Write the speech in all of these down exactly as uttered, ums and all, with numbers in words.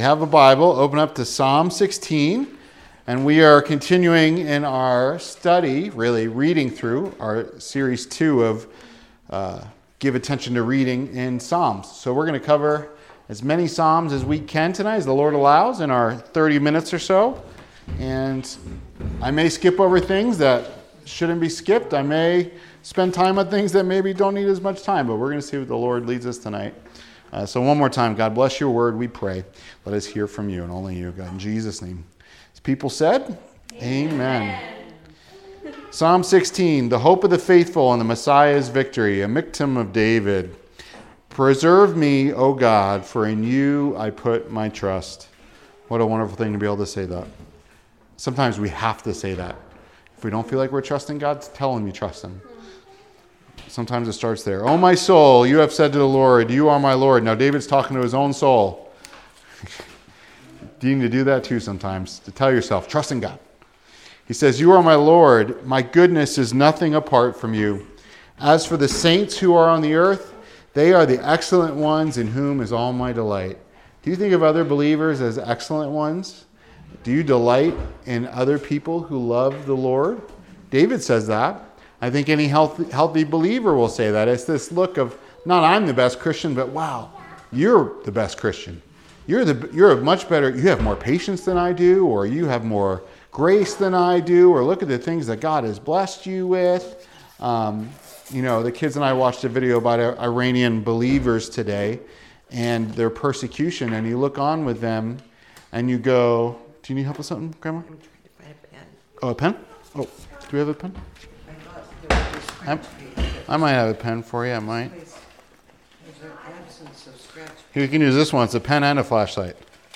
have a Bible, open up to Psalm sixteen, and we are continuing in our study, really reading through our series two of uh, Give Attention to Reading in Psalms. So we're going to cover as many Psalms as we can tonight, as the Lord allows, in our thirty minutes or so. And I may skip over things that shouldn't be skipped. I may spend time on things that maybe don't need as much time, but we're going to see what the Lord leads us tonight. Uh, so one more time, God bless your word, we pray. Let us hear from you and only you, God, in Jesus' name. As people said, amen. Amen. Psalm sixteen, the hope of the faithful and the Messiah's victory, a Michtam of David. Preserve me, O God, for in you I put my trust. What a wonderful thing to be able to say that. Sometimes we have to say that. If we don't feel like we're trusting God, tell him you trust him. Sometimes it starts there. Oh, my soul, you have said to the Lord, you are my Lord. Now, David's talking to his own soul. You need to do that too sometimes, to tell yourself, trust in God. He says, you are my Lord. My goodness is nothing apart from you. As for the saints who are on the earth, they are the excellent ones in whom is all my delight. Do you think of other believers as excellent ones? Do you delight in other people who love the Lord? David says that. I think any healthy, healthy believer will say that. It's this look of, not I'm the best Christian, but wow, you're the best Christian. You're the you're a much better, you have more patience than I do, or you have more grace than I do, or look at the things that God has blessed you with. Um, you know, the kids and I watched a video about Iranian believers today and their persecution, and you look on with them and you go, do you need help with something, Grandma? I'm trying to find a pen. Oh, a pen? Oh, do we have a pen? I, I might have a pen for you, I might. There's an absence of scratch. Here, you can use this one. It's a pen and a flashlight.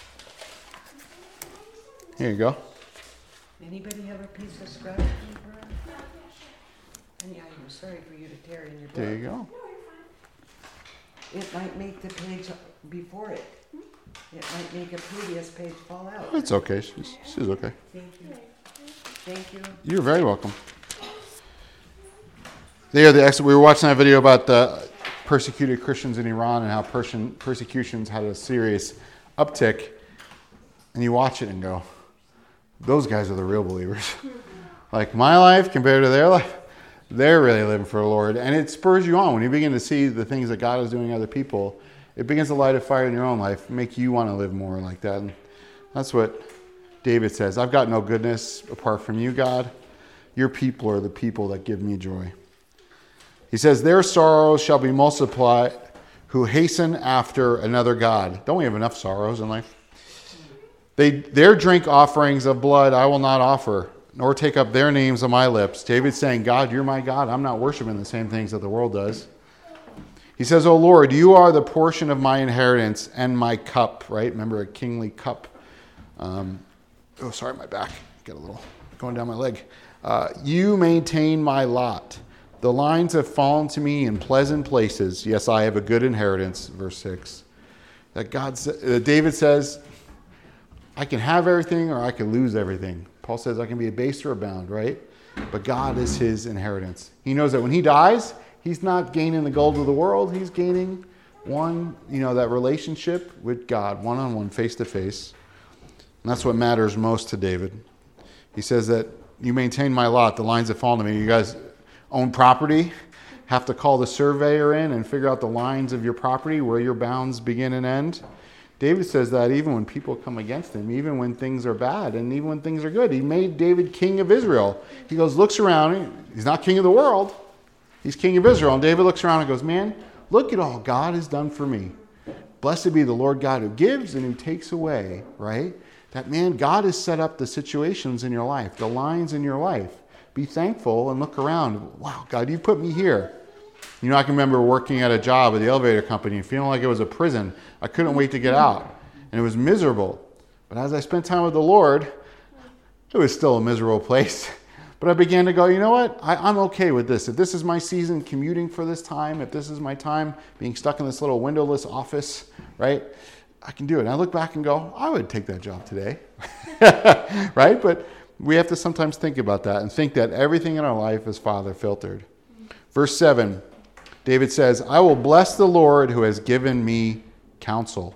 Here you go. Anybody have a piece of scratch paper? And yeah, I'm sorry for you to tear in your book. There you go. It might make the page before it. It might make a previous page fall out. It's okay. She's, she's okay. Thank you. Thank you. You're very welcome. They are the ex- we were watching that video about the persecuted Christians in Iran and how perse- persecutions had a serious uptick. And you watch it and go, those guys are the real believers. Like my life compared to their life, they're really living for the Lord. And it spurs you on when you begin to see the things that God is doing in other people. It begins to light a fire in your own life, make you want to live more like that. And that's what David says. I've got no goodness apart from you, God. Your people are the people that give me joy. He says, their sorrows shall be multiplied who hasten after another God. Don't we have enough sorrows in life? They, their drink offerings of blood I will not offer, nor take up their names on my lips. David's saying, God, you're my God. I'm not worshiping the same things that the world does. He says, O Lord, you are the portion of my inheritance and my cup, right? Remember a kingly cup. Um, oh, sorry, my back. Get a little going down my leg. Uh, you maintain my lot. The lines have fallen to me in pleasant places. Yes, I have a good inheritance, verse six. That God, uh, David says, I can have everything or I can lose everything. Paul says I can be abased or abound, right? But God is his inheritance. He knows that when he dies, he's not gaining the gold of the world. He's gaining one, you know, that relationship with God, one-on-one, face-to-face. And that's what matters most to David. He says that you maintain my lot. The lines have fallen to me. You guys own property, have to call the surveyor in and figure out the lines of your property, where your bounds begin and end. David says that even when people come against him, even when things are bad and even when things are good. He made David king of Israel. He goes, looks around. He's not king of the world. He's king of Israel. And David looks around and goes, man, look at all God has done for me. Blessed be the Lord God who gives and who takes away, right? That, man, God has set up the situations in your life, the lines in your life. Be thankful and look around. Wow, God, you put me here. You know, I can remember working at a job at the elevator company and feeling like it was a prison. I couldn't wait to get out. And it was miserable. But as I spent time with the Lord, it was still a miserable place. But I began to go, you know what? I, I'm okay with this. If this is my season commuting for this time, if this is my time being stuck in this little windowless office, right? I can do it. And I look back and go, I would take that job today. Right? But we have to sometimes think about that and think that everything in our life is Father filtered. Verse seven, David says, I will bless the Lord who has given me counsel.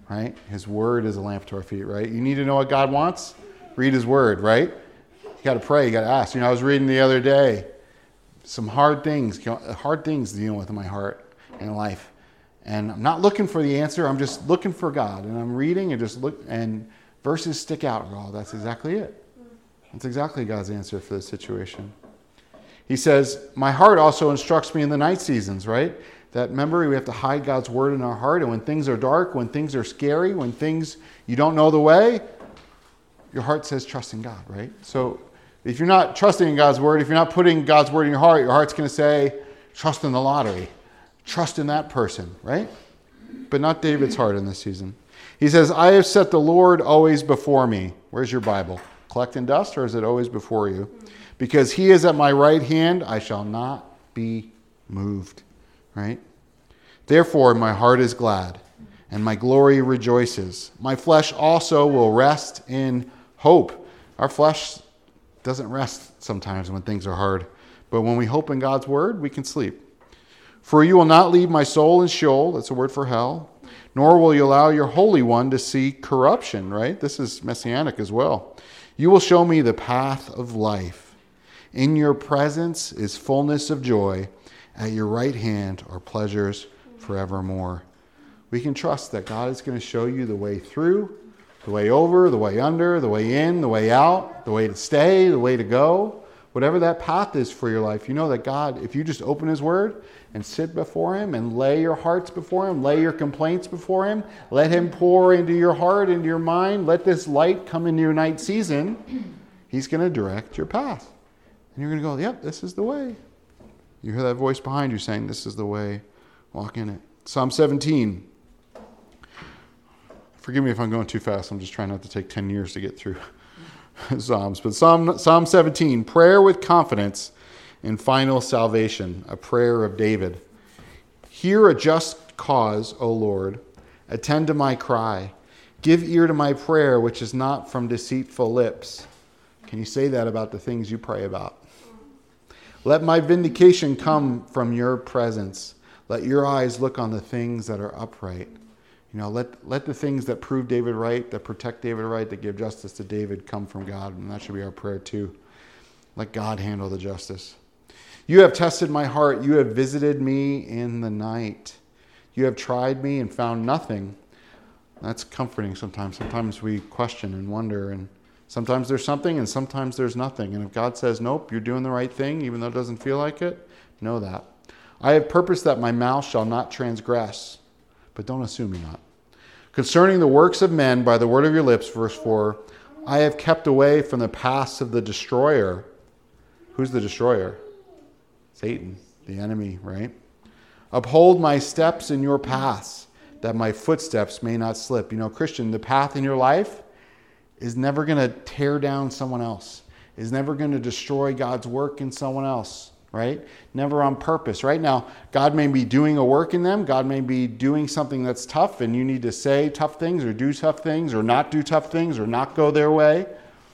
right? His word is a lamp to our feet, right? You need to know what God wants? Read his word, right? You got to pray. You got to ask. You know, I was reading the other day some hard things, hard things dealing with in my heart and life. And I'm not looking for the answer. I'm just looking for God. And I'm reading and just look, and verses stick out. Oh, that's exactly it. That's exactly God's answer for the situation. He says, my heart also instructs me in the night seasons, right? That, remember, we have to hide God's word in our heart. And when things are dark, when things are scary, when things, you don't know the way, your heart says trust in God, right? So if you're not trusting in God's word, if you're not putting God's word in your heart, your heart's going to say, trust in the lottery. Trust in that person, right? But not David's heart in this season. He says, I have set the Lord always before me. Where's your Bible? Collecting dust, or is it always before you? Because he is at my right hand, I shall not be moved, right? Therefore, my heart is glad, and my glory rejoices. My flesh also will rest in hope. Our flesh doesn't rest sometimes when things are hard. But when we hope in God's word, we can sleep. For you will not leave my soul in Sheol, that's a word for hell, nor will you allow your Holy One to see corruption, right? This is messianic as well. You will show me the path of life. In your presence is fullness of joy. At your right hand are pleasures forevermore. We can trust that God is going to show you the way through, the way over, the way under, the way in, the way out, the way to stay, the way to go. Whatever that path is for your life, you know that God, if you just open his word and sit before him and lay your hearts before him, lay your complaints before him, let him pour into your heart, into your mind, let this light come into your night season, he's going to direct your path. And you're going to go, yep, this is the way. You hear that voice behind you saying, this is the way, walk in it. Psalm seventeen. Forgive me if I'm going too fast. I'm just trying not to take ten years to get through Psalms. But Psalm, Psalm seventeen, prayer with confidence in final salvation, a prayer of David. Hear a just cause, O Lord. Attend to my cry. Give ear to my prayer, which is not from deceitful lips. Can you say that about the things you pray about? Let my vindication come from your presence. Let your eyes look on the things that are upright. You know, let, let the things that prove David right, that protect David right, that give justice to David come from God. And that should be our prayer too. Let God handle the justice. You have tested my heart. You have visited me in the night. You have tried me and found nothing. That's comforting sometimes. Sometimes we question and wonder, and sometimes there's something and sometimes there's nothing. And if God says, nope, you're doing the right thing, even though it doesn't feel like it, know that. I have purposed that my mouth shall not transgress, but don't assume me not. Concerning the works of men by the word of your lips, verse four, I have kept away from the paths of the destroyer. Who's the destroyer? Satan, the enemy, right? Uphold my steps in your paths, that my footsteps may not slip. You know, Christian, the path in your life is never going to tear down someone else, is never going to destroy God's work in someone else, right? Never on purpose. Right now, God may be doing a work in them. God may be doing something that's tough, and you need to say tough things or do tough things or not do tough things or not go their way.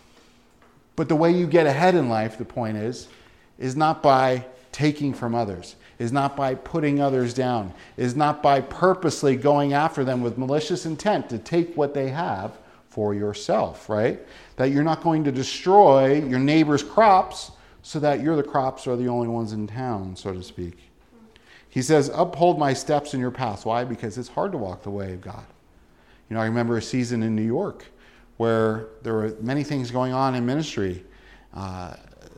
But the way you get ahead in life, the point is, is not by taking from others, is not by putting others down, is not by purposely going after them with malicious intent to take what they have for yourself, right? That you're not going to destroy your neighbor's crops so that you're the crops are the only ones in town, so to speak. He says, uphold my steps in your paths. Why? Because it's hard to walk the way of God. You know, I remember a season in New York where there were many things going on in ministry. Uh,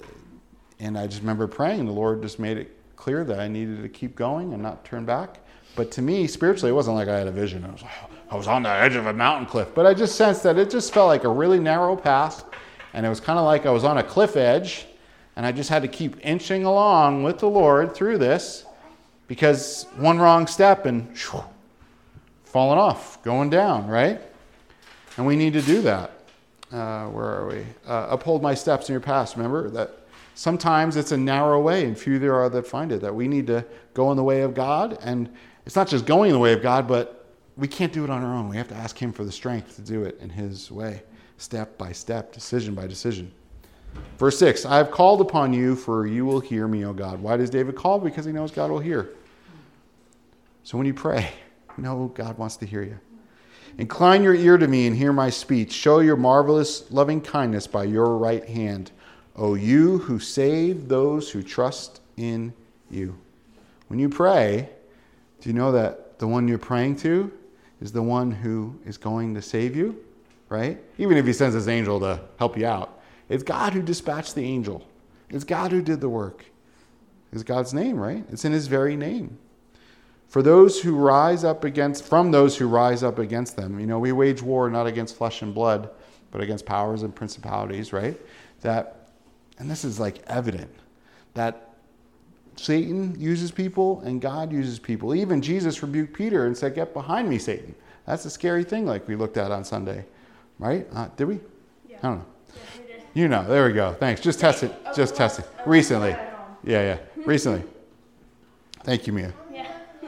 and I just remember praying. The Lord just made it clear that I needed to keep going and not turn back. But to me, spiritually, it wasn't like I had a vision. I was, I was on the edge of a mountain cliff. But I just sensed that it just felt like a really narrow path. And it was kind of like I was on a cliff edge. And I just had to keep inching along with the Lord through this, because one wrong step and whew, falling off, going down, right? And we need to do that. Uh, where are we? Uh, uphold my steps in your paths. Remember that sometimes it's a narrow way and few there are that find it. That we need to go in the way of God. And it's not just going in the way of God, but we can't do it on our own. We have to ask him for the strength to do it in his way, step by step, decision by decision. Verse six, I have called upon you, for you will hear me, O God. Why does David call? Because he knows God will hear. So when you pray, you know God wants to hear you. Incline your ear to me and hear my speech. Show your marvelous loving kindness by your right hand, O you who save those who trust in you. When you pray, do you know that the one you're praying to is the one who is going to save you, right? Even if he sends his angel to help you out. It's God who dispatched the angel. It's God who did the work. It's God's name, right? It's in his very name. For those who rise up against, from those who rise up against them, you know, we wage war not against flesh and blood, but against powers and principalities, right? That, and this is like evident, that Satan uses people and God uses people. Even Jesus rebuked Peter and said, get behind me, Satan. That's a scary thing like we looked at on Sunday, right? Uh, did we? Yeah. I don't know. Yeah, we did. You know, there we go. Thanks. Just test it. Just test it. Recently. Yeah, yeah. Recently. Thank you, Mia. Yeah.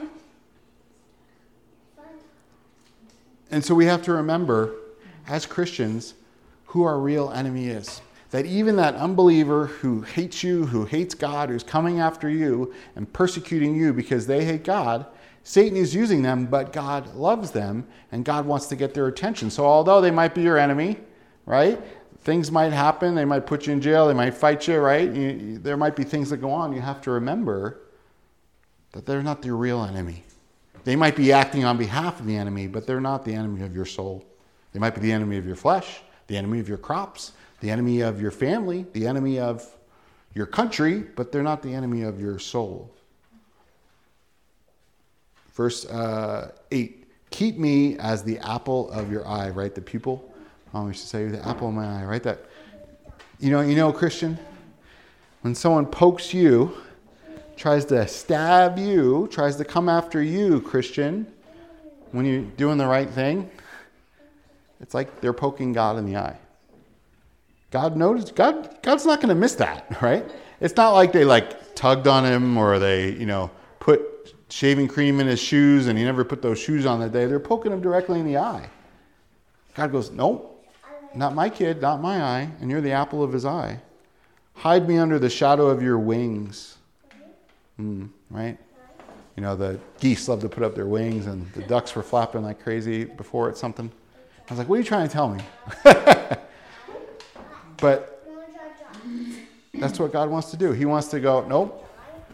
And so we have to remember, as Christians, who our real enemy is. That even that unbeliever who hates you, who hates God, who's coming after you and persecuting you because they hate God, Satan is using them, but God loves them and God wants to get their attention. So although they might be your enemy, right? Things might happen. They might put you in jail. They might fight you, right? You, there might be things that go on. You have to remember that they're not your real enemy. They might be acting on behalf of the enemy, but they're not the enemy of your soul. They might be the enemy of your flesh, the enemy of your crops, the enemy of your family, the enemy of your country, but they're not the enemy of your soul. Verse uh, eight, keep me as the apple of your eye, right? The pupil. Mom used to say, the apple of my eye, right? That, you know, you know, Christian, when someone pokes you, tries to stab you, tries to come after you, Christian, when you're doing the right thing, it's like they're poking God in the eye. God knows, God, God's not going to miss that, right? It's not like they like tugged on him or they, you know, put shaving cream in his shoes and he never put those shoes on that day. They're poking him directly in the eye. God goes, nope, not my kid, not my eye, and you're the apple of his eye. Hide me under the shadow of your wings. Mm, right? You know, the geese love to put up their wings and the ducks were flapping like crazy before at something. I was like, what are you trying to tell me? But that's what God wants to do. He wants to go, nope.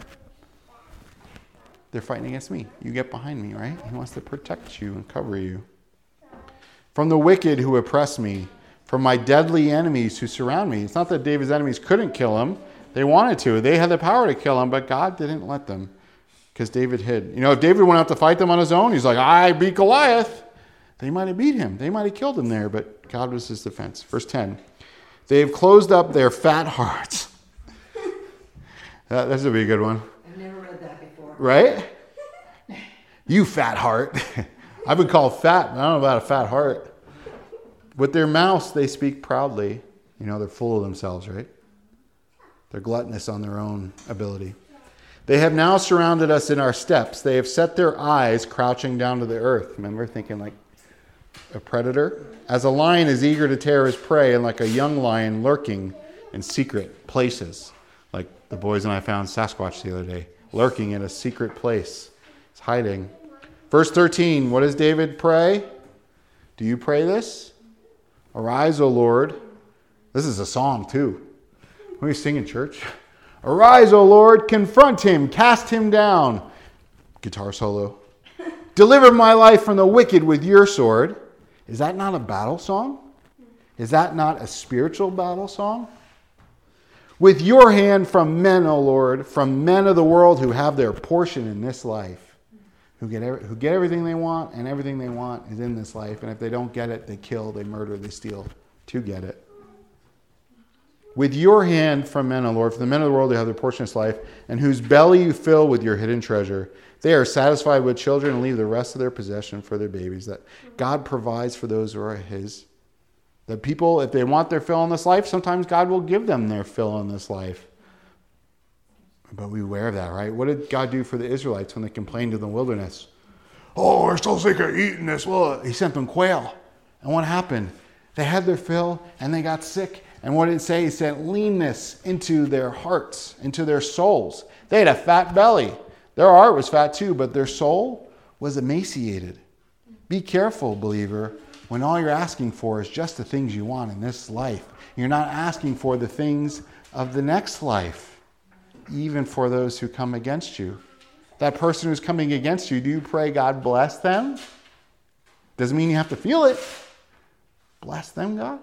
They're fighting against me. You get behind me, right? He wants to protect you and cover you. From the wicked who oppress me, from my deadly enemies who surround me. It's not that David's enemies couldn't kill him. They wanted to. They had the power to kill him, but God didn't let them because David hid. You know, if David went out to fight them on his own, he's like, I beat Goliath. They might have beat him. They might have killed him there, but God was his defense. Verse ten. They have closed up their fat hearts. that, that's a be a good one. I've never read that before. Right? You fat heart. I've been called fat. I don't know about a fat heart. With their mouths, they speak proudly. You know, they're full of themselves, right? They're gluttonous on their own ability. They have now surrounded us in our steps. They have set their eyes crouching down to the earth. Remember, thinking like a predator? As a lion is eager to tear his prey, and like a young lion lurking in secret places. Like the boys and I found Sasquatch the other day, lurking in a secret place. It's hiding. Verse thirteen, what does David pray? Do you pray this? Arise, O Lord. This is a song too. What are you singing, church? Arise, O Lord, confront him, cast him down. Guitar solo. Deliver my life from the wicked with your sword. Is that not a battle song? Is that not a spiritual battle song? With your hand from men, O Lord, from men of the world who have their portion in this life, who get every, who get everything they want, and everything they want is in this life. And if they don't get it, they kill, they murder, they steal to get it. With your hand from men, O Lord, from the men of the world who have their portion in this life, and whose belly you fill with your hidden treasure. They are satisfied with children and leave the rest of their possession for their babies. That God provides for those who are his. That people, if they want their fill in this life, sometimes God will give them their fill in this life. But we aware of that, right? What did God do for the Israelites when they complained in the wilderness? Oh, we're so sick of eating this. Well, he sent them quail. And what happened? They had their fill and they got sick. And what did it say? He sent leanness into their hearts, into their souls. They had a fat belly. Their heart was fat too, but their soul was emaciated Be careful, believer, when all you're asking for is just the things you want in this life. You're not asking for the things of the next life, even for those who come against you. That person who's coming against you, do you pray God bless them? Doesn't mean you have to feel it. Bless them, God.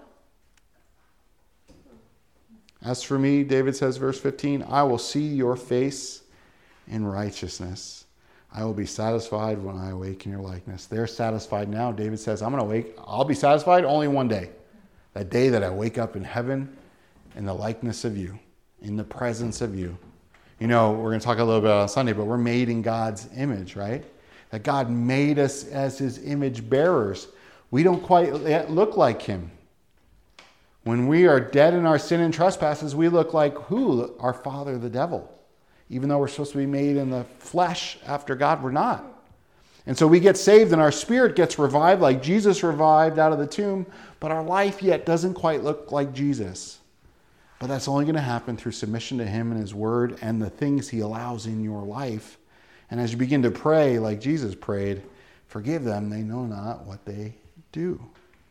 As for me, David says, verse fifteen, I will see your face in righteousness. I will be satisfied when I awake in your likeness. They're satisfied now. David says, I'm going to wake. I'll be satisfied only one day. That day that I wake up in heaven in the likeness of you, in the presence of you. You know, we're going to talk a little bit on Sunday, but we're made in God's image, right? That God made us as his image bearers. We don't quite look like him. When we are dead in our sin and trespasses, we look like who? Our father, the devil. Even though we're supposed to be made in the flesh after God, we're not. And so we get saved and our spirit gets revived like Jesus revived out of the tomb, but our life yet doesn't quite look like Jesus. But that's only going to happen through submission to him and his word and the things he allows in your life. And as you begin to pray like Jesus prayed, forgive them, they know not what they do.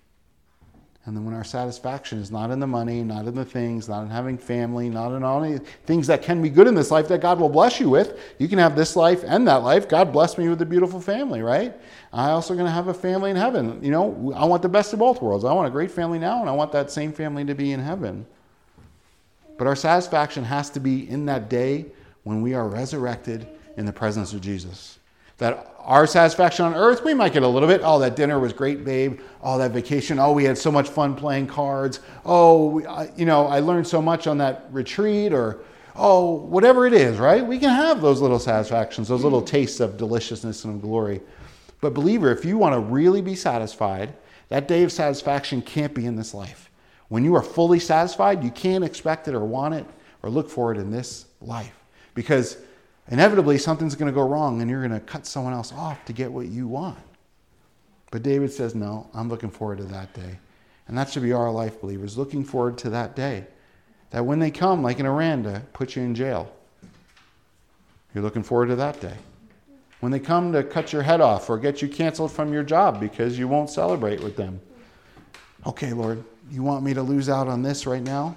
And then when our satisfaction is not in the money, not in the things, not in having family, not in all the things that can be good in this life that God will bless you with. You can have this life and that life. God blessed me with a beautiful family, right? I also going to have a family in heaven. You know, I want the best of both worlds. I want a great family now, and I want that same family to be in heaven. But our satisfaction has to be in that day when we are resurrected in the presence of Jesus. That our satisfaction on earth, we might get a little bit. Oh, that dinner was great, babe. Oh, that vacation. Oh, we had so much fun playing cards. Oh, you know, I learned so much on that retreat, or, oh, whatever it is, right? We can have those little satisfactions, those little tastes of deliciousness and of glory. But believer, if you want to really be satisfied, that day of satisfaction can't be in this life. When you are fully satisfied, you can't expect it or want it or look for it in this life. Because inevitably, something's going to go wrong and you're going to cut someone else off to get what you want. But David says, no, I'm looking forward to that day. And that should be our life, believers, looking forward to that day. That when they come, like in Iran, to put you in jail, you're looking forward to that day. When they come to cut your head off or get you canceled from your job because you won't celebrate with them. Okay, Lord, you want me to lose out on this right now?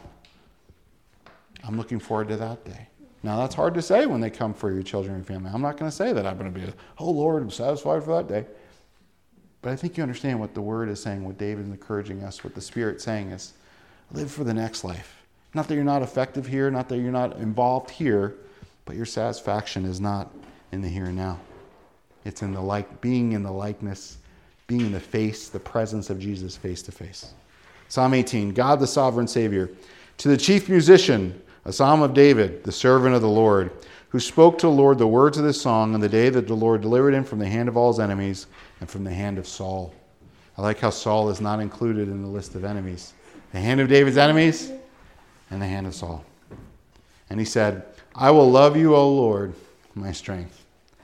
I'm looking forward to that day. Now, that's hard to say when they come for your children and family. I'm not going to say that I'm going to be, oh, Lord, I'm satisfied for that day. But I think you understand what the Word is saying, what David is encouraging us, what the Spirit's saying is, live for the next life. Not that you're not effective here, not that you're not involved here, but your satisfaction is not in the here and now. It's in the like, being in the likeness, being in the face, the presence of Jesus face to face. Psalm eighteen, God the sovereign Savior. To the chief musician, a psalm of David, the servant of the Lord, who spoke to the Lord the words of this song on the day that the Lord delivered him from the hand of all his enemies and from the hand of Saul. I like how Saul is not included in the list of enemies. The hand of David's enemies and the hand of Saul. And he said, I will love you, O Lord, my strength.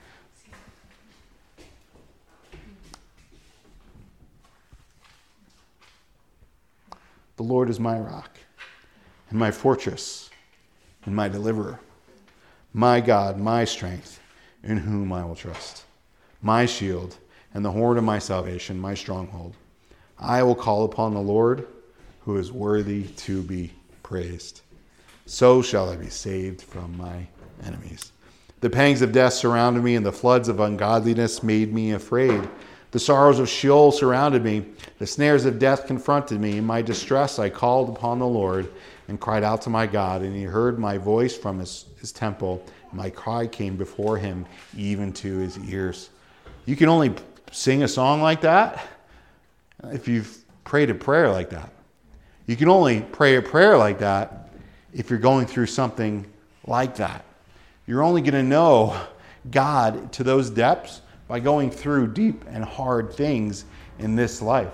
The Lord is my rock and my fortress and my deliverer, my God, my strength, in whom I will trust, my shield and the horn of my salvation, my stronghold. I will call upon the Lord, who is worthy to be praised. So shall I be saved from my enemies. The pangs of death surrounded me, and the floods of ungodliness made me afraid. The sorrows of Sheol surrounded me. The snares of death confronted me. In my distress I called upon the Lord and cried out to my God, and he heard my voice from his, his temple. My cry came before him, even to his ears. You can only sing a song like that if you've prayed a prayer like that. You can only pray a prayer like that if you're going through something like that. You're only going to know God to those depths by going through deep and hard things in this life.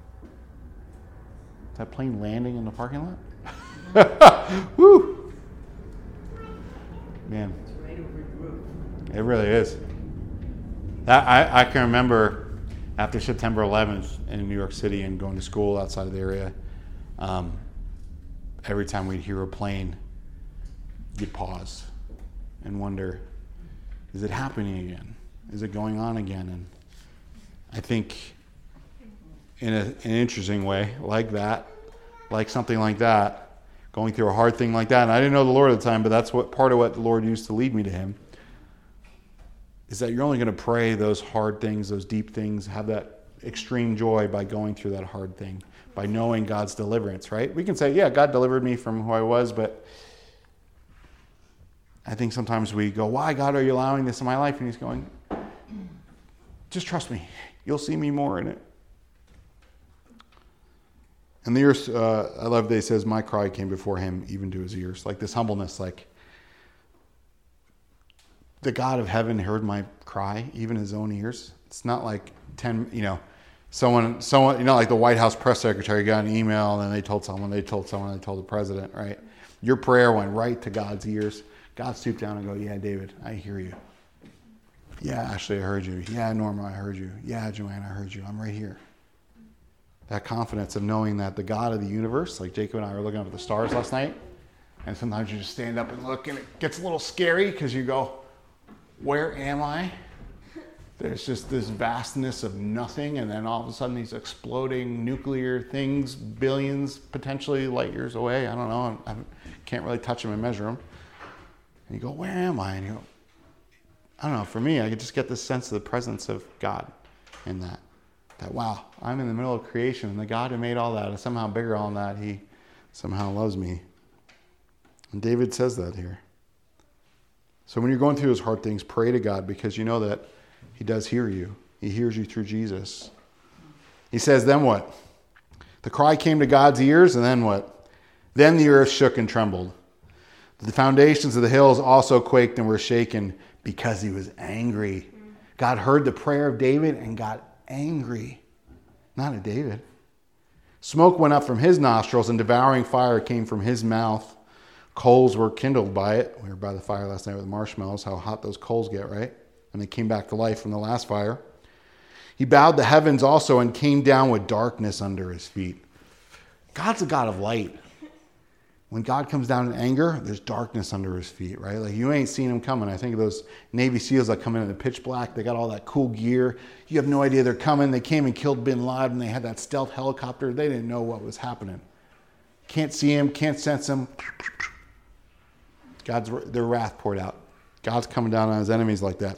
Is that plane landing in the parking lot? Woo! Man. It really is. I, I can remember after September eleventh in New York City and going to school outside of the area, um, every time we'd hear a plane, you'd pause and wonder, is it happening again? Is it going on again? And I think in, a, in an interesting way, like that, like something like that, going through a hard thing like that. And I didn't know the Lord at the time, but that's what part of what the Lord used to lead me to him, is that you're only going to pray those hard things, those deep things, have that extreme joy by going through that hard thing, by knowing God's deliverance, right? We can say, yeah, God delivered me from who I was, but I think sometimes we go, why, God, are you allowing this in my life? And he's going, just trust me. You'll see me more in it. And the ears, uh, I love that he says, my cry came before him, even to his ears. Like this humbleness, like the God of heaven heard my cry, even his own ears. It's not like ten, you know, someone, someone, you know, like the White House press secretary got an email and then they told someone, they told someone, they told the president, right? Your prayer went right to God's ears. God stooped down and go, yeah, David, I hear you. Yeah, Ashley, I heard you. Yeah, Norma, I heard you. Yeah, Joanne, I heard you. I'm right here. That confidence of knowing that the God of the universe, like Jacob and I were looking up at the stars last night, and sometimes you just stand up and look and it gets a little scary because you go, where am I? There's just this vastness of nothing, and then all of a sudden these exploding nuclear things, billions, potentially light years away. I don't know. I can't really touch them and measure them. And you go, where am I? And you go, I don't know. For me, I could just get this sense of the presence of God in that. That, wow, I'm in the middle of creation, and the God who made all that is somehow bigger on that. He somehow loves me. And David says that here. So when you're going through those hard things, pray to God, because you know that he does hear you. He hears you through Jesus. He says, then what? The cry came to God's ears, and then what? Then the earth shook and trembled. The foundations of the hills also quaked and were shaken because he was angry. God heard the prayer of David and got angry. Not at David. Smoke went up from his nostrils and devouring fire came from his mouth. Coals were kindled by it. We were by the fire last night with marshmallows, how hot those coals get, right? And they came back to life from the last fire. He bowed the heavens also and came down with darkness under his feet. God's a God of light. When God comes down in anger, there's darkness under his feet, right? Like you ain't seen him coming. I think of those Navy SEALs that come in in the pitch black. They got all that cool gear. You have no idea they're coming. They came and killed Bin Laden. They had that stealth helicopter. They didn't know what was happening. Can't see him, can't sense him. God's their wrath poured out. God's coming down on his enemies like that,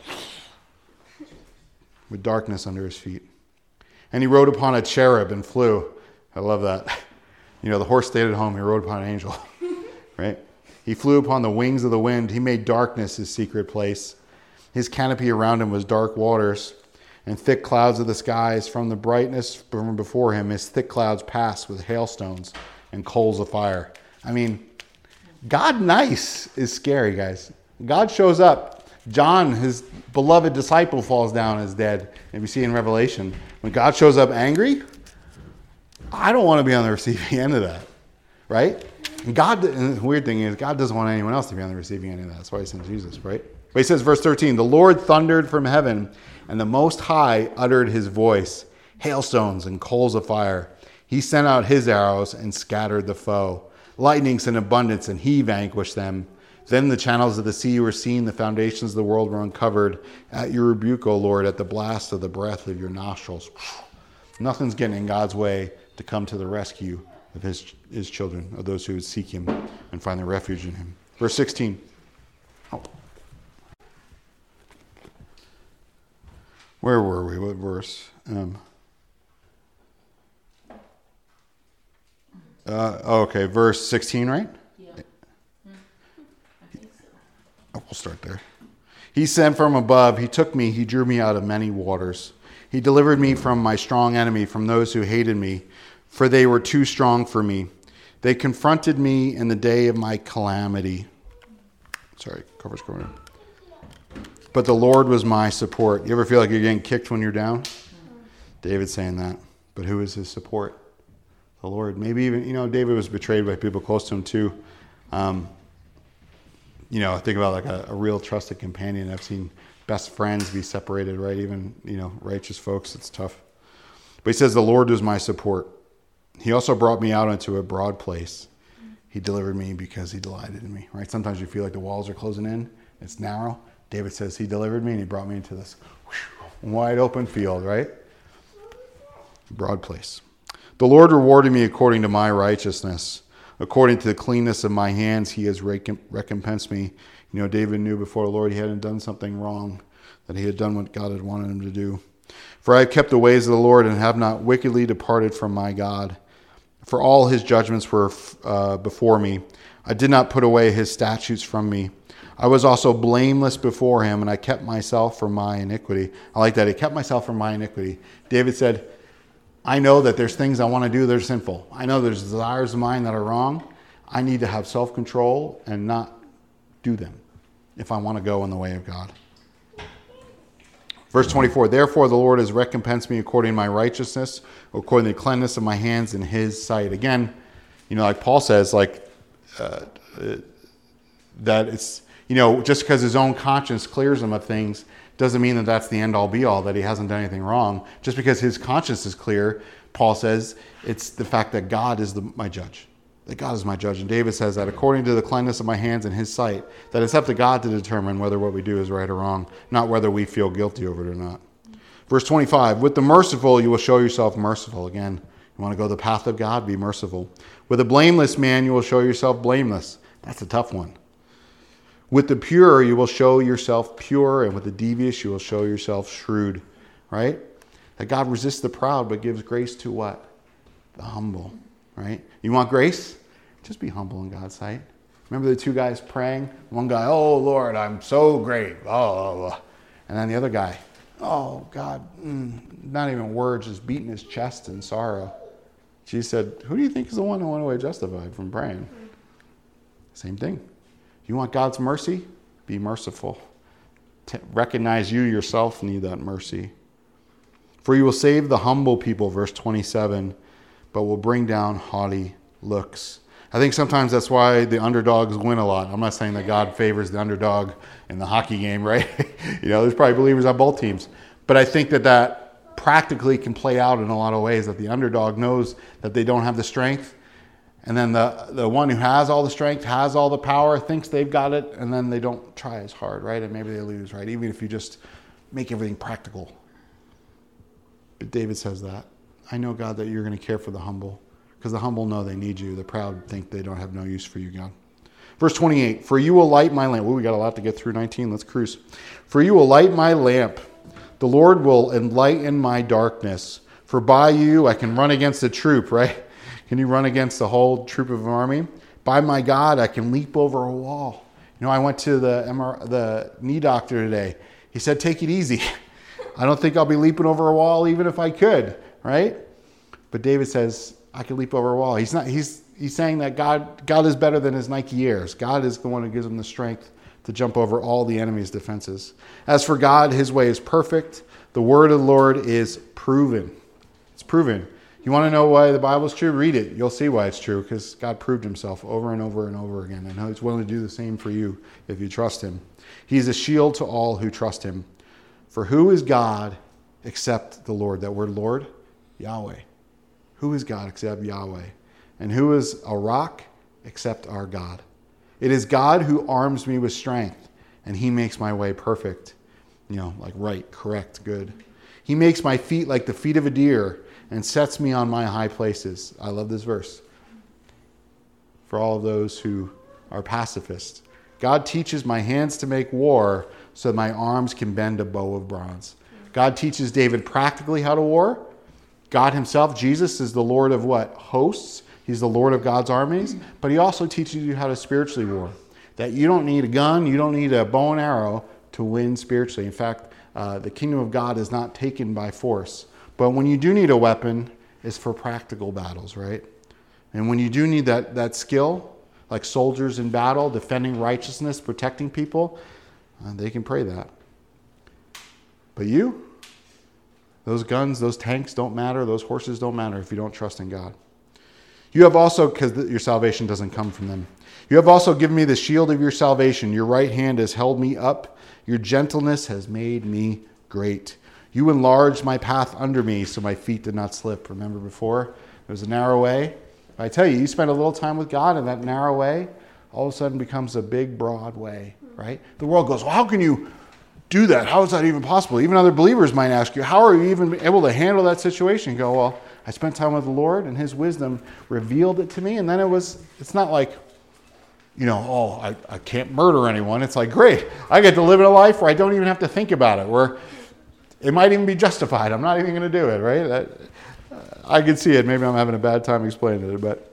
with darkness under his feet. And he rode upon a cherub and flew. I love that. You know, the horse stayed at home. He rode upon an angel, right? He flew upon the wings of the wind. He made darkness his secret place. His canopy around him was dark waters and thick clouds of the skies. From the brightness from before him, his thick clouds passed with hailstones and coals of fire. I mean, God nice is scary, guys. God shows up. John, his beloved disciple, falls down and is dead. And we see in Revelation, when God shows up angry, I don't want to be on the receiving end of that, right? And God, and the weird thing is, God doesn't want anyone else to be on the receiving end of that. That's why he sent Jesus, right? But he says, verse thirteen, the Lord thundered from heaven, and the Most High uttered his voice, hailstones and coals of fire. He sent out his arrows and scattered the foe. Lightnings in abundance, and he vanquished them. Then the channels of the sea were seen, the foundations of the world were uncovered. At your rebuke, O Lord, at the blast of the breath of your nostrils. Nothing's getting in God's way to come to the rescue of his, his children, of those who would seek him and find their refuge in him. Verse sixteen. Oh. Where were we? What verse? Um, uh, okay, verse sixteen, right? Yeah. I think so. Oh, we'll start there. He sent from above. He took me. He drew me out of many waters. He delivered me from my strong enemy, from those who hated me, for they were too strong for me. They confronted me in the day of my calamity. Sorry, cover's going. But the Lord was my support. You ever feel like you're getting kicked when you're down? Mm-hmm. David's saying that. But who is his support? The Lord. Maybe even, you know, David was betrayed by people close to him too. Um, you know, think about like a, a real trusted companion. I've seen best friends be separated, right? Even, you know, righteous folks, it's tough. But he says, the Lord was my support. He also brought me out into a broad place. He delivered me because he delighted in me, right? Sometimes you feel like the walls are closing in. It's narrow. David says he delivered me and he brought me into this whoosh, wide open field, right? broad place. The Lord rewarded me according to my righteousness. According to the cleanness of my hands, he has recompensed me. You know, David knew before the Lord he hadn't done something wrong, that he had done what God had wanted him to do. For I have kept the ways of the Lord and have not wickedly departed from my God. For all his judgments were uh, before me. I did not put away his statutes from me. I was also blameless before him, and I kept myself from my iniquity. I like that. I kept myself from my iniquity. David said, I know that there's things I want to do that are sinful. I know there's desires of mine that are wrong. I need to have self-control and not do them if I want to go in the way of God. Verse twenty-four, therefore the Lord has recompensed me according to my righteousness, according to the cleanness of my hands in his sight. Again, you know, like Paul says, like uh, that it's, you know, just because his own conscience clears him of things doesn't mean that that's the end-all be-all, that he hasn't done anything wrong. Just because his conscience is clear, Paul says, it's the fact that God is the, my judge. That God is my judge. And David says that according to the cleanness of my hands in his sight, that it's up to God to determine whether what we do is right or wrong, not whether we feel guilty over it or not. Verse twenty-five, with the merciful you will show yourself merciful. Again, you want to go the path of God, be merciful. With a blameless man you will show yourself blameless. That's a tough one. With the pure, you will show yourself pure, and with the devious, you will show yourself shrewd. Right? That God resists the proud, but gives grace to what? The humble. Right? You want grace? Just be humble in God's sight. Remember the two guys praying? One guy, oh, Lord, I'm so great. Oh, and then the other guy, oh, God, mm, not even words, just beating his chest in sorrow. Jesus said, who do you think is the one who went away justified from praying? Same thing. You want God's mercy? Be merciful. T- recognize you yourself need that mercy. For you will save the humble people, verse twenty-seven, but will bring down haughty looks. I think sometimes that's why the underdogs win a lot. I'm not saying that God favors the underdog in the hockey game, right? You know, there's probably believers on both teams. But I think that that practically can play out in a lot of ways, that the underdog knows that they don't have the strength. And then the, the one who has all the strength, has all the power, thinks they've got it, and then they don't try as hard, right? And maybe they lose, right? Even if you just make everything practical. But David says that. I know, God, that you're going to care for the humble, because the humble know they need you. The proud think they don't have no use for you, God. Verse twenty-eight, for you will light my lamp. Ooh, we got a lot to get through nineteen. Let's cruise. For you will light my lamp. The Lord will enlighten my darkness. For by you I can run against a troop, right? Can you run against the whole troop of an army? By my God, I can leap over a wall. You know, I went to the M R, the knee doctor today. He said, take it easy. I don't think I'll be leaping over a wall even if I could, right? But David says, I can leap over a wall. He's not. He's he's saying that God God is better than his Nike Airs. God is the one who gives him the strength to jump over all the enemy's defenses. As for God, his way is perfect. The word of the Lord is proven. It's proven. You want to know why the Bible is true? Read it. You'll see why it's true, because God proved himself over and over and over again. And he's willing to do the same for you if you trust him. He's a shield to all who trust him. For who is God except the Lord? That word Lord, Yahweh. Who is God except Yahweh? And who is a rock except our God? It is God who arms me with strength, and he makes my way perfect. You know, like right, correct, good. He makes my feet like the feet of a deer, and sets me on my high places. I love this verse. For all of those who are pacifists. God teaches my hands to make war so that my arms can bend a bow of bronze. God teaches David practically how to war. God himself, Jesus, is the Lord of what? Hosts. He's the Lord of God's armies. But he also teaches you how to spiritually war. That you don't need a gun, you don't need a bow and arrow to win spiritually. In fact, uh, the kingdom of God is not taken by force. But when you do need a weapon, it's for practical battles, right? And when you do need that, that skill, like soldiers in battle, defending righteousness, protecting people, uh, they can pray that. But you, those guns, those tanks don't matter, those horses don't matter if you don't trust in God. You have also, because your salvation doesn't come from them, you have also given me the shield of your salvation. Your right hand has held me up. Your gentleness has made me great. You enlarged my path under me so my feet did not slip. Remember before? There was a narrow way. I tell you, you spend a little time with God and that narrow way all of a sudden becomes a big, broad way, right? The world goes, well, how can you do that? How is that even possible? Even other believers might ask you, how are you even able to handle that situation? You go, well, I spent time with the Lord and his wisdom revealed it to me. And then it was, it's not like, you know, oh, I, I can't murder anyone. It's like, great, I get to live in a life where I don't even have to think about it, where it might even be justified. I'm not even going to do it, right? I, I could see it. Maybe I'm having a bad time explaining it, but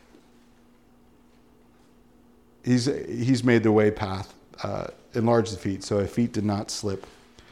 he's he's made the way path, uh, enlarged the feet, so his feet did not slip.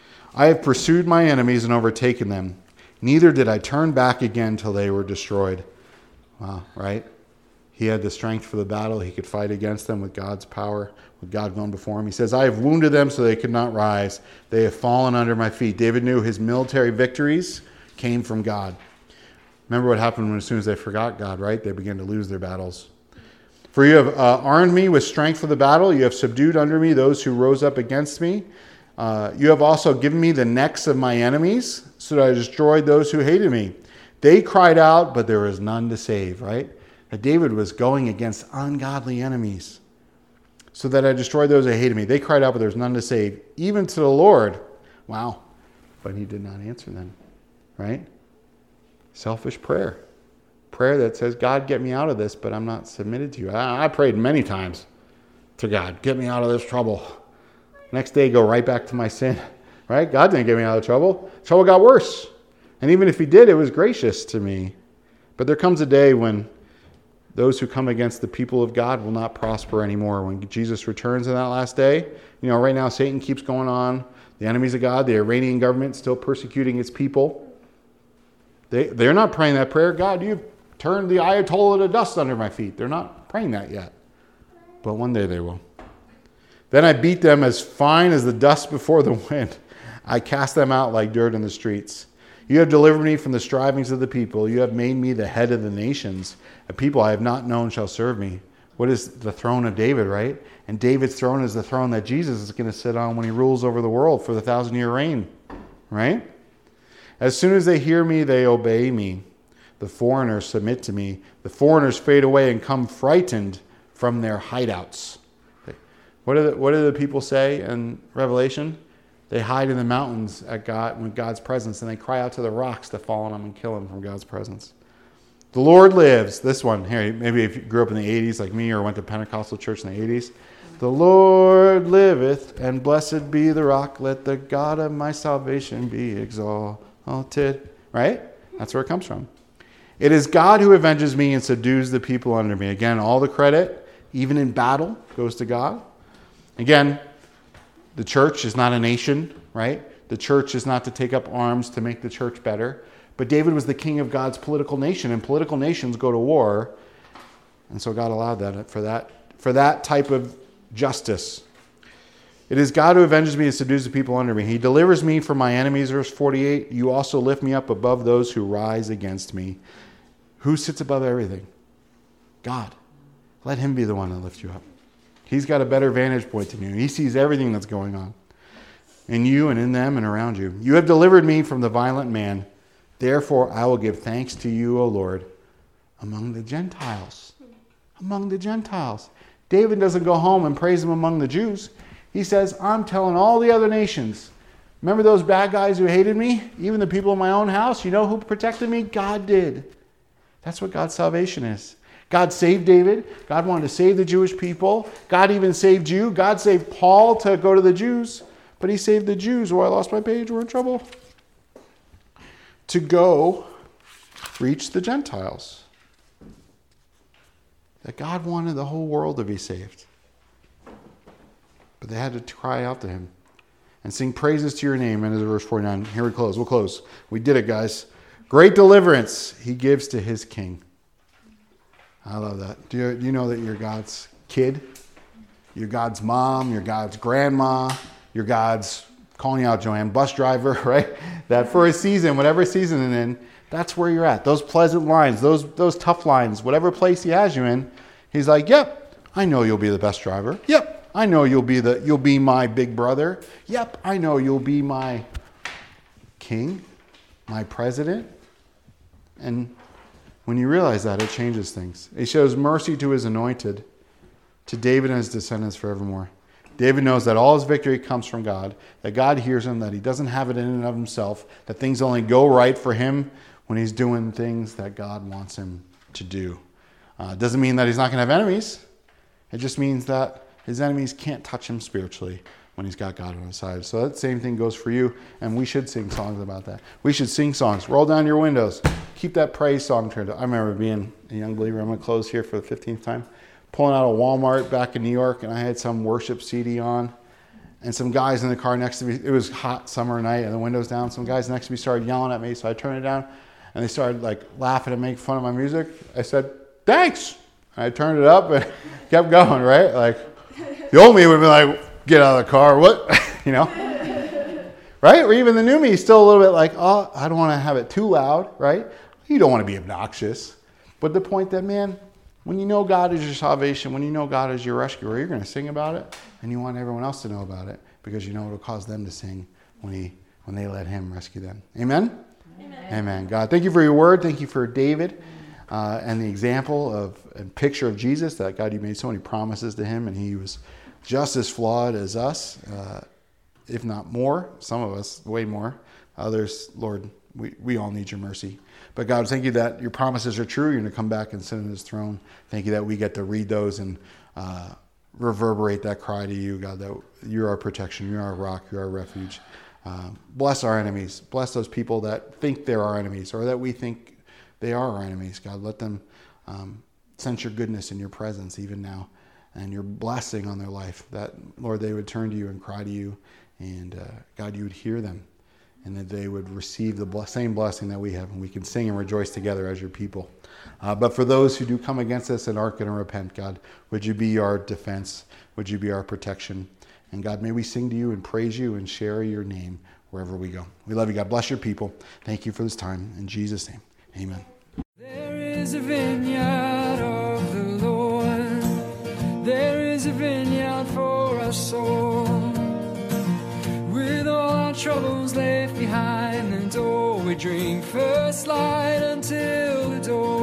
I have pursued my enemies and overtaken them. Neither did I turn back again till they were destroyed. Wow, right? He had the strength for the battle. He could fight against them with God's power, with God going before him. He says, I have wounded them so they could not rise. They have fallen under my feet. David knew his military victories came from God. Remember what happened when as soon as they forgot God, right? They began to lose their battles. For you have uh, armed me with strength for the battle. You have subdued under me those who rose up against me. Uh, you have also given me the necks of my enemies, so that I destroyed those who hated me. They cried out, but there was none to save, right? That David was going against ungodly enemies, so that I destroyed those who hated me. They cried out, but there was none to save, even to the Lord. Wow. But he did not answer them, right? Selfish prayer. Prayer that says, God, get me out of this, but I'm not submitted to you. I, I prayed many times to God, get me out of this trouble. Next day, go right back to my sin, right? God didn't get me out of trouble. Trouble got worse. And even if he did, it was gracious to me. But there comes a day when those who come against the people of God will not prosper anymore. When Jesus returns in that last day, you know, right now Satan keeps going on. The enemies of God, the Iranian government, still persecuting its people. They, they're not praying that prayer. God, you've turned the Ayatollah to dust under my feet. They're not praying that yet. But one day they will. Then I beat them as fine as the dust before the wind. I cast them out like dirt in the streets. You have delivered me from the strivings of the people. You have made me the head of the nations. A people I have not known shall serve me. What is the throne of David, right? And David's throne is the throne that Jesus is going to sit on when he rules over the world for the thousand-year reign, right? As soon as they hear me, they obey me. The foreigners submit to me. The foreigners fade away and come frightened from their hideouts. What do the, what do the people say in Revelation? They hide in the mountains at God, with God's presence, and they cry out to the rocks to fall on them and kill them from God's presence. The Lord lives. This one here, maybe if you grew up in the eighties like me or went to Pentecostal church in the eighties. The Lord liveth, and blessed be the rock. Let the God of my salvation be exalted. Right? That's where it comes from. It is God who avenges me and subdues the people under me. Again, all the credit, even in battle, goes to God. Again, the church is not a nation, right? The church is not to take up arms to make the church better. But David was the king of God's political nation, and political nations go to war. And so God allowed that for that, for that type of justice. It is God who avenges me and subdues the people under me. He delivers me from my enemies, verse forty-eight. You also lift me up above those who rise against me. Who sits above everything? God. Let him be the one that lifts you up. He's got a better vantage point than you. He sees everything that's going on in you and in them and around you. You have delivered me from the violent man. Therefore, I will give thanks to you, O Lord, among the Gentiles. Among the Gentiles. David doesn't go home and praise him among the Jews. He says, I'm telling all the other nations. Remember those bad guys who hated me? Even the people in my own house? You know who protected me? God did. That's what God's salvation is. God saved David. God wanted to save the Jewish people. God even saved you. God saved Paul to go to the Jews. But he saved the Jews. Oh, I lost my page. We're in trouble. To go reach the Gentiles. That God wanted the whole world to be saved. But they had to cry out to him and sing praises to your name. And as verse forty-nine, here we close. We'll close. We did it, guys. Great deliverance he gives to his king. I love that. Do you, do you know that you're God's kid? You're God's mom. You're God's grandma. You're God's, calling you out, Joanne, bus driver, right? That for a season, whatever season and in, that's where you're at. Those pleasant lines, those those tough lines, whatever place he has you in, he's like, yep, I know you'll be the best driver. Yep, I know you'll be the you'll be my big brother. Yep, I know you'll be my king, my president. And when you realize that, it changes things. He shows mercy to his anointed, to David and his descendants forevermore. David knows that all his victory comes from God, that God hears him, that he doesn't have it in and of himself, that things only go right for him when he's doing things that God wants him to do. Uh, it doesn't mean that he's not going to have enemies. It just means that his enemies can't touch him spiritually when he's got God on his side. So that same thing goes for you, and we should sing songs about that. We should sing songs. Roll down your windows. Keep that praise song turned up. I remember being a young believer. I'm going to close here for the fifteenth time. Pulling out of Walmart back in New York, and I had some worship C D on. And some guys in the car next to me, it was hot summer night, and the windows down. Some guys next to me started yelling at me, so I turned it down, and they started like laughing and making fun of my music. I said, thanks. And I turned it up and kept going, right? Like, the old me would be like, get out of the car, what? You know? Right? Or even the new me is still a little bit like, oh, I don't want to have it too loud, right? You don't want to be obnoxious. But the point that, man, when you know God is your salvation, when you know God is your rescuer, you're going to sing about it, and you want everyone else to know about it because you know it'll cause them to sing when he when they let him rescue them. Amen? Amen. Amen. God, thank you for your word. Thank you for David uh, and the example of and picture of Jesus, that, God, you made so many promises to him, and he was just as flawed as us, uh, if not more. Some of us, way more. Others, Lord, we, we all need your mercy. But God, thank you that your promises are true. You're going to come back and sit on his throne. Thank you that we get to read those and uh, reverberate that cry to you, God, that you're our protection, you're our rock, you're our refuge. Uh, bless our enemies. Bless those people that think they're our enemies or that we think they are our enemies. God, let them um, sense your goodness in your presence even now and your blessing on their life, that, Lord, they would turn to you and cry to you, and uh, God, you would hear them, and that they would receive the same blessing that we have, and we can sing and rejoice together as your people. Uh, but for those who do come against us and aren't going to repent, God, would you be our defense? Would you be our protection? And God, may we sing to you and praise you and share your name wherever we go. We love you, God. Bless your people. Thank you for this time. In Jesus' name, amen. There is a vineyard of the Lord. There is a vineyard for our soul. With all our troubles left behind, and all we drink first light until the dawn.